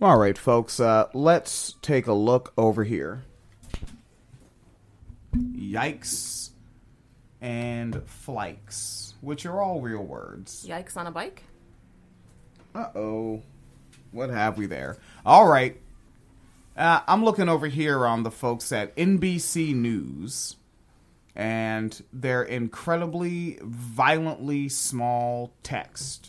All right, folks, let's take a look over here. Yikes and flykes, which are all real words. Yikes on a bike? Uh-oh. What have we there? All right. I'm looking over here on the folks at NBC News, and their incredibly violently small text.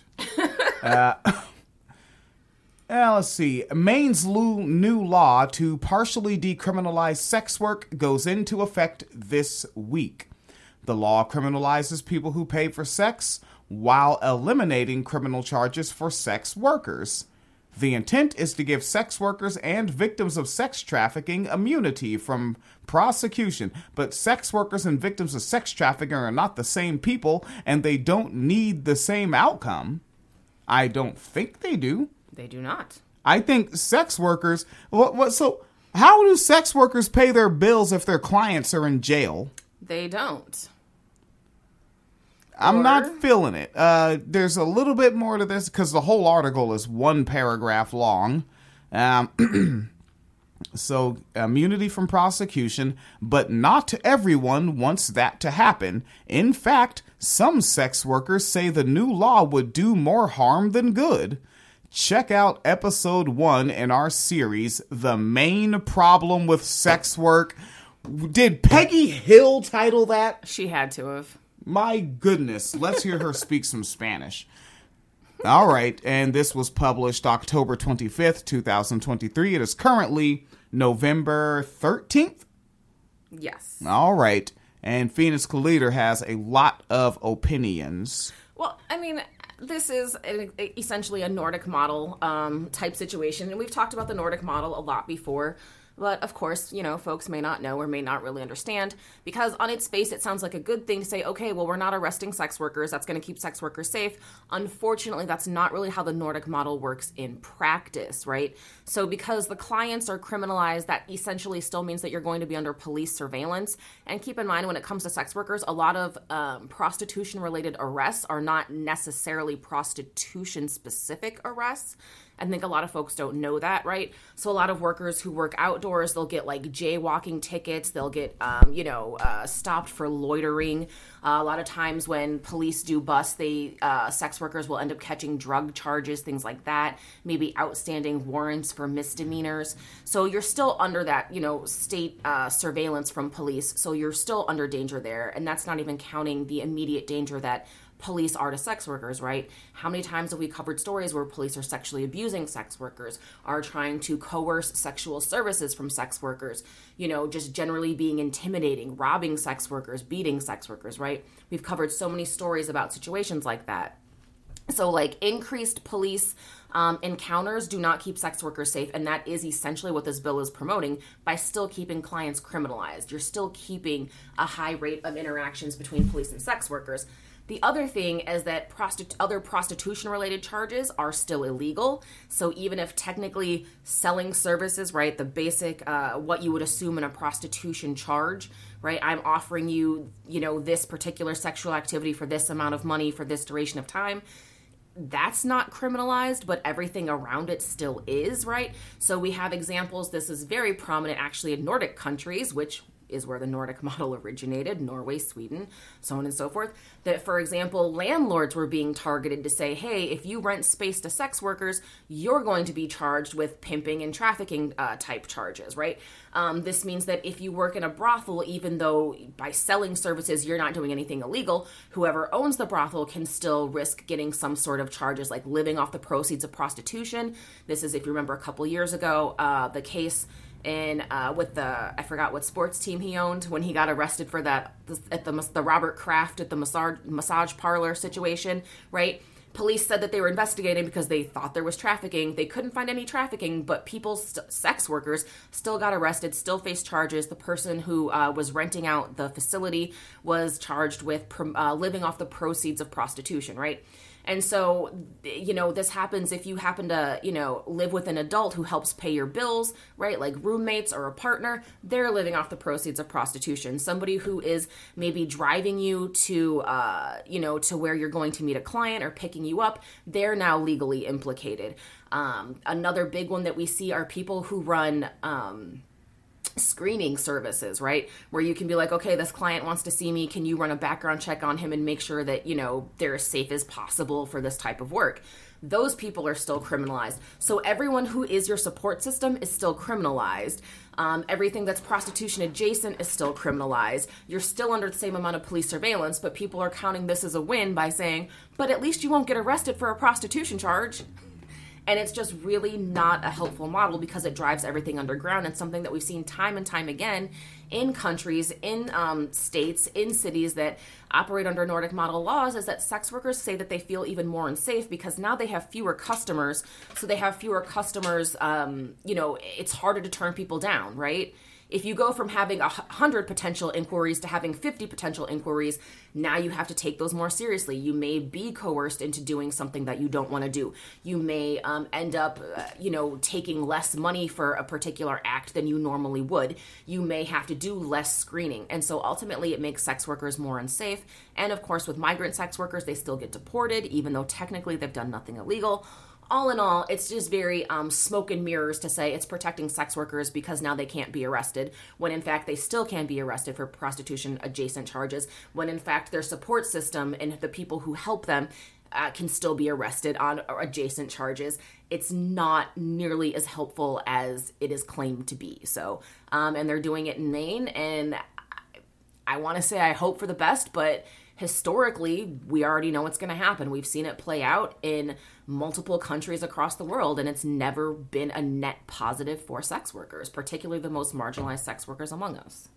Let's see. Maine's new law to partially decriminalize sex work goes into effect this week. The law criminalizes people who pay for sex while eliminating criminal charges for sex workers. The intent is to give sex workers and victims of sex trafficking immunity from prosecution. But sex workers and victims of sex trafficking are not the same people, and they don't need the same outcome. I don't think they do. They do not. I think sex workers... So how do sex workers pay their bills if their clients are in jail? They don't. I'm not feeling it. There's a little bit more to this because the whole article is one paragraph long. So, immunity from prosecution, but not everyone wants that to happen. In fact, some sex workers say the new law would do more harm than good. Check out episode 1 in our series, The Main Problem with Sex Work. Did Peggy Hill title that? She had to have. My goodness, let's hear her speak some Spanish. All right, and this was published October 25th, 2023. It is currently November 13th? Yes. All right, and Phoenix Collider has a lot of opinions. Well, I mean, this is essentially a Nordic model type situation, and we've talked about the Nordic model a lot before. But, of course, you know, folks may not know or may not really understand, because on its face, it sounds like a good thing to say, okay, well, we're not arresting sex workers. That's going to keep sex workers safe. Unfortunately, that's not really how the Nordic model works in practice, right? So because the clients are criminalized, that essentially still means that you're going to be under police surveillance. And keep in mind, when it comes to sex workers, a lot of prostitution-related arrests are not necessarily prostitution-specific arrests. I think a lot of folks don't know that, right? So a lot of workers who work outdoors, they'll get like jaywalking tickets. They'll get, stopped for loitering. A lot of times when police do bust, sex workers will end up catching drug charges, things like that. Maybe outstanding warrants for misdemeanors. So you're still under that, state surveillance from police. So you're still under danger there. And that's not even counting the immediate danger that police are to sex workers, right? How many times have we covered stories where police are sexually abusing sex workers, are trying to coerce sexual services from sex workers, just generally being intimidating, robbing sex workers, beating sex workers, right? We've covered so many stories about situations like that. So like increased police encounters do not keep sex workers safe, and that is essentially what this bill is promoting by still keeping clients criminalized. You're still keeping a high rate of interactions between police and sex workers. The other thing is that other prostitution-related charges are still illegal. So even if technically selling services, right, the basic, what you would assume in a prostitution charge, right, I'm offering you, this particular sexual activity for this amount of money for this duration of time, that's not criminalized, but everything around it still is, right? So we have examples. This is very prominent actually in Nordic countries, which is where the Nordic model originated, Norway, Sweden, so on and so forth, that, for example, landlords were being targeted to say, hey, if you rent space to sex workers, you're going to be charged with pimping and trafficking type charges, right? This means that if you work in a brothel, even though by selling services you're not doing anything illegal, whoever owns the brothel can still risk getting some sort of charges like living off the proceeds of prostitution. This is, if you remember a couple years ago, the case with I forgot what sports team he owned when he got arrested for that at the Robert Kraft at the massage parlor situation, right? Police said that they were investigating because they thought there was trafficking. They couldn't find any trafficking, but sex workers still got arrested, still faced charges. The person who was renting out the facility was charged with living off the proceeds of prostitution, right? And so, this happens if you happen to, live with an adult who helps pay your bills, right? Like roommates or a partner, they're living off the proceeds of prostitution. Somebody who is maybe driving you to, to where you're going to meet a client or picking you up, they're now legally implicated. Another big one that we see are people who run, screening services, right? Where you can be like, okay, this client wants to see me. Can you run a background check on him and make sure that, they're as safe as possible for this type of work? Those people are still criminalized. So everyone who is your support system is still criminalized. Everything that's prostitution adjacent is still criminalized. You're still under the same amount of police surveillance, but people are counting this as a win by saying, but at least you won't get arrested for a prostitution charge. And it's just really not a helpful model because it drives everything underground, and something that we've seen time and time again in countries, in states, in cities that operate under Nordic model laws is that sex workers say that they feel even more unsafe because now they have fewer customers. So they have fewer customers, it's harder to turn people down, right? If you go from having 100 potential inquiries to having 50 potential inquiries, now you have to take those more seriously. You may be coerced into doing something that you don't want to do. You may end up, taking less money for a particular act than you normally would. You may have to do less screening. And so ultimately it makes sex workers more unsafe. And of course, with migrant sex workers, they still get deported, even though technically they've done nothing illegal. All in all, it's just very smoke and mirrors to say it's protecting sex workers because now they can't be arrested, when in fact they still can be arrested for prostitution adjacent charges, when in fact their support system and the people who help them can still be arrested on adjacent charges. It's not nearly as helpful as it is claimed to be. So, and they're doing it in Maine, and I want to say I hope for the best, but historically, we already know what's going to happen. We've seen it play out in multiple countries across the world, and it's never been a net positive for sex workers, particularly the most marginalized sex workers among us.